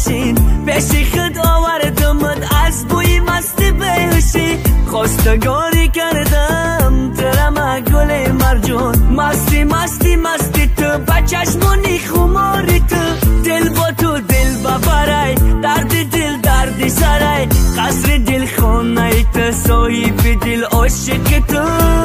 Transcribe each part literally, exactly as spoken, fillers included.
ماشین پیشی خود آوردمت از بوی مستی بهشی خواستگاری کردم ترم گل مرجان مستی مستی مستی تو بچشمونی خماری تو دل با تو دل ببرای درد دل درد سرای قصر دل خانه تو صاحب دل عاشق تو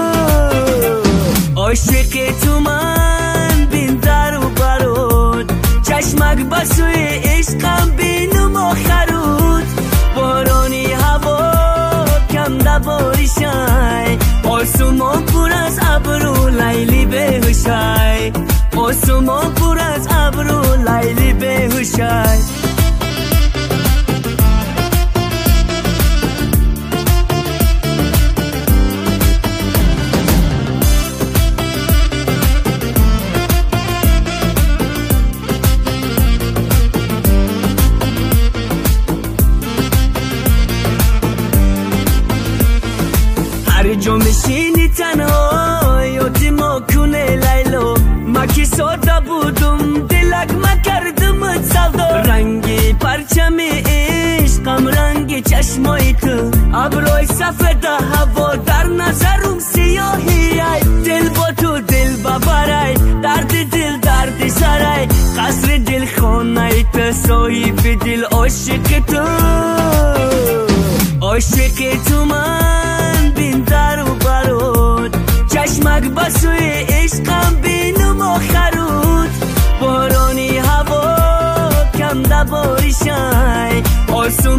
عاشق تو من بین در و برود چشمک بسوی عشقم بینم آخرود بارانی هوا کم دباریشای آسمان پر از ابرو لیلی بهوشای آسمان پر از ابرو لیلی بهوشای هر جا میشینی تنها یادی ما کنه لیلا ما که ساده بودم دلک ما کردم سودا رنگی پرچم عشقم رنگ چشمای تو ابروی سفید هوا در نظرم سیاهی دل با تو دل ببرای درد دل درد سرای قصر دل خانه تو صاحب دل عاشق تو عاشق تو من بین در و برود چشمک بسوی عشقم بینم آخرود بارانی هوا کم دباریشای آسون